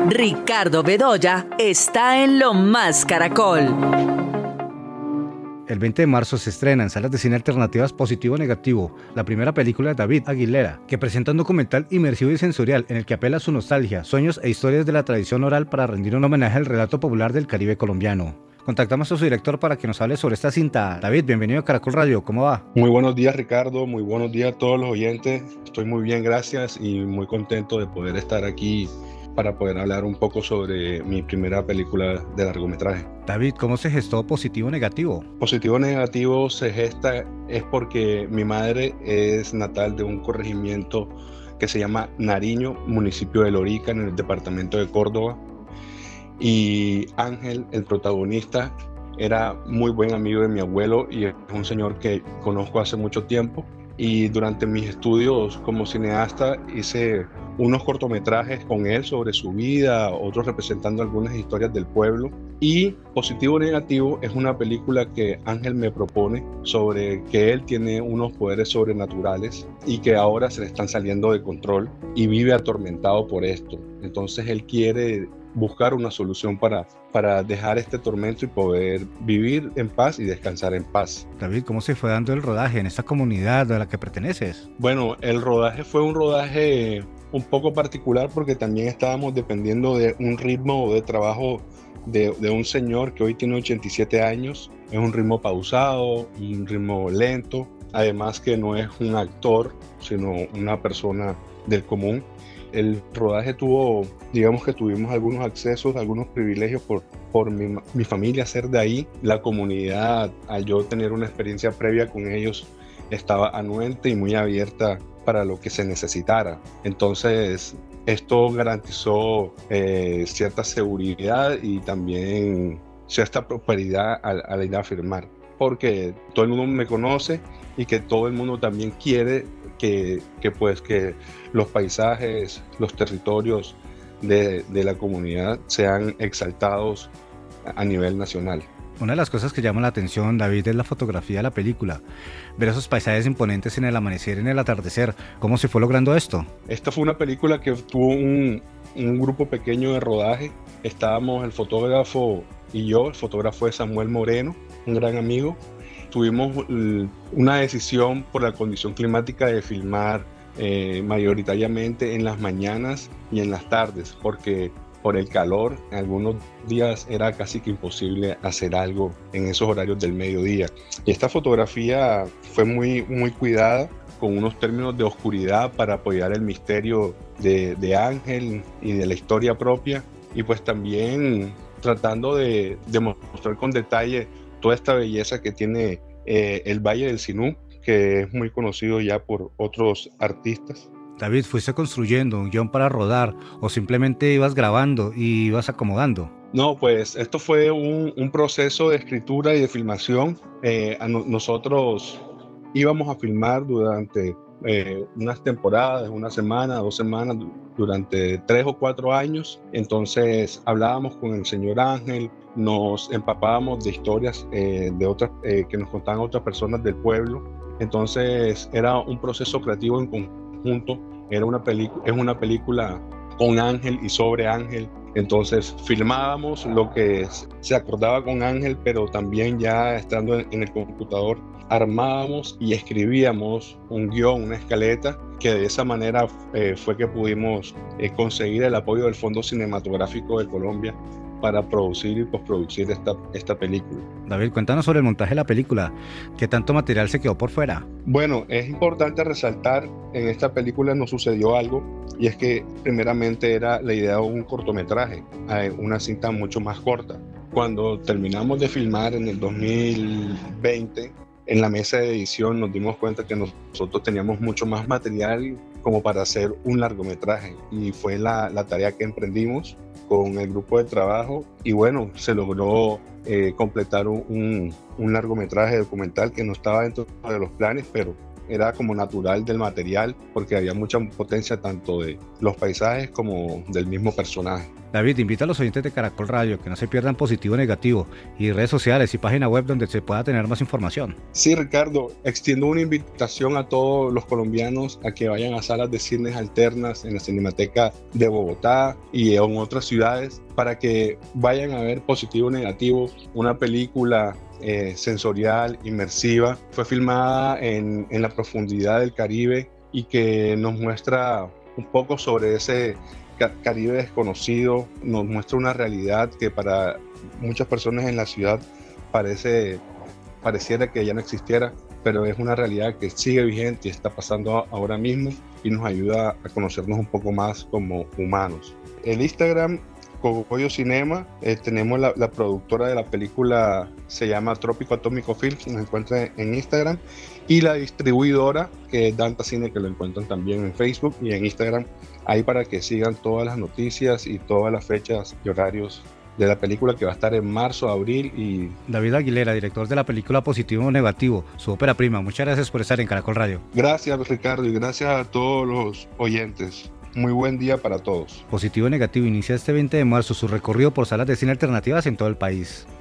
Ricardo Bedoya está en Lo Más Caracol. El 20 de marzo se estrena en salas de cine alternativas Positivo o Negativo, la primera película de David Aguilera, que presenta un documental inmersivo y sensorial en el que apela a su nostalgia, sueños e historias de la tradición oral para rendir un homenaje al relato popular del Caribe colombiano. Contactamos a su director para que nos hable sobre esta cinta. David, bienvenido a Caracol Radio, ¿cómo va? Muy buenos días, Ricardo, muy buenos días a todos los oyentes. Estoy muy bien, gracias, y muy contento de poder estar aquí para poder hablar un poco sobre mi primera película de largometraje. David, ¿cómo se gestó Positivo o Negativo? Positivo o Negativo se gesta es porque mi madre es natal de un corregimiento que se llama Nariño, municipio de Lorica, en el departamento de Córdoba. Y Ángel, el protagonista, era muy buen amigo de mi abuelo y es un señor que conozco hace mucho tiempo. Y durante mis estudios como cineasta hice unos cortometrajes con él sobre su vida, otros representando algunas historias del pueblo. Y Positivo o Negativo es una película que Ángel me propone sobre que él tiene unos poderes sobrenaturales y que ahora se le están saliendo de control y vive atormentado por esto. Entonces él quiere buscar una solución para dejar este tormento y poder vivir en paz y descansar en paz. David, ¿cómo se fue dando el rodaje en esta comunidad a la que perteneces? Bueno, el rodaje fue un rodaje un poco particular porque también estábamos dependiendo de un ritmo de trabajo de un señor que hoy tiene 87 años. Es un ritmo pausado, un ritmo lento, además que no es un actor, sino una persona del común. El rodaje digamos que tuvimos algunos accesos, algunos privilegios por mi familia ser de ahí. La comunidad, al yo tener una experiencia previa con ellos, estaba anuente y muy abierta para lo que se necesitara. Entonces, esto garantizó cierta seguridad y también cierta prosperidad al ir a firmar, porque todo el mundo me conoce y que todo el mundo también quiere que los paisajes, los territorios de la comunidad sean exaltados a nivel nacional. Una de las cosas que llama la atención, David, es la fotografía de la película. Ver esos paisajes imponentes en el amanecer y en el atardecer. ¿Cómo se fue logrando esto? Esta fue una película que tuvo un grupo pequeño de rodaje. Estábamos el fotógrafo y yo. El fotógrafo es Samuel Moreno, un gran amigo. Tuvimos una decisión por la condición climática de filmar mayoritariamente en las mañanas y en las tardes, porque por el calor, en algunos días era casi que imposible hacer algo en esos horarios del mediodía. Y esta fotografía fue muy, muy cuidada, con unos términos de oscuridad para apoyar el misterio de Ángel y de la historia propia, y pues también tratando de mostrar con detalle toda esta belleza que tiene el Valle del Sinú, que es muy conocido ya por otros artistas. David, ¿fuiste construyendo un guión para rodar o simplemente ibas grabando y ibas acomodando? No, pues esto fue un proceso de escritura y de filmación. Nosotros íbamos a filmar durante unas temporadas, una semana, 2 semanas, durante 3 o 4 años. Entonces hablábamos con el señor Ángel, nos empapábamos de historias de otras que nos contaban otras personas del pueblo. Entonces era un proceso creativo en conjunto. Es una película con Ángel y sobre Ángel. Entonces filmábamos lo que se acordaba con Ángel, pero también ya estando en el computador armábamos y escribíamos un guión, una escaleta, que de esa manera fue que pudimos conseguir el apoyo del Fondo Cinematográfico de Colombia para producir y postproducir esta película. David, cuéntanos sobre el montaje de la película. ¿Qué tanto material se quedó por fuera? Bueno, es importante resaltar, en esta película nos sucedió algo, y es que primeramente era la idea de un cortometraje, una cinta mucho más corta. Cuando terminamos de filmar en el 2020, en la mesa de edición nos dimos cuenta que nosotros teníamos mucho más material como para hacer un largometraje, y fue la tarea que emprendimos con el grupo de trabajo, y bueno, se logró completar un largometraje documental que no estaba dentro de los planes, pero era como natural del material porque había mucha potencia tanto de los paisajes como del mismo personaje. David, invita a los oyentes de Caracol Radio que no se pierdan Positivo o Negativo y redes sociales y página web donde se pueda tener más información. Sí, Ricardo, extiendo una invitación a todos los colombianos a que vayan a salas de cines alternas en la Cinemateca de Bogotá y en otras ciudades para que vayan a ver Positivo o Negativo, una película sensorial, inmersiva. Fue filmada en la profundidad del Caribe y que nos muestra un poco sobre ese Caribe desconocido, nos muestra una realidad que para muchas personas en la ciudad pareciera que ya no existiera, pero es una realidad que sigue vigente y está pasando ahora mismo y nos ayuda a conocernos un poco más como humanos. El Instagram, Cogollo Cinema, tenemos la productora de la película, se llama Trópico Atómico Films, nos encuentran en Instagram, y la distribuidora, que es Danta Cine, que lo encuentran también en Facebook y en Instagram, ahí para que sigan todas las noticias y todas las fechas y horarios de la película, que va a estar en marzo, abril. Y David Aguilera, director de la película Positivo o Negativo, su ópera prima. Muchas gracias por estar en Caracol Radio. Gracias, Ricardo, y gracias a todos los oyentes. Muy buen día para todos. Positivo o Negativo inicia este 20 de marzo su recorrido por salas de cine alternativas en todo el país.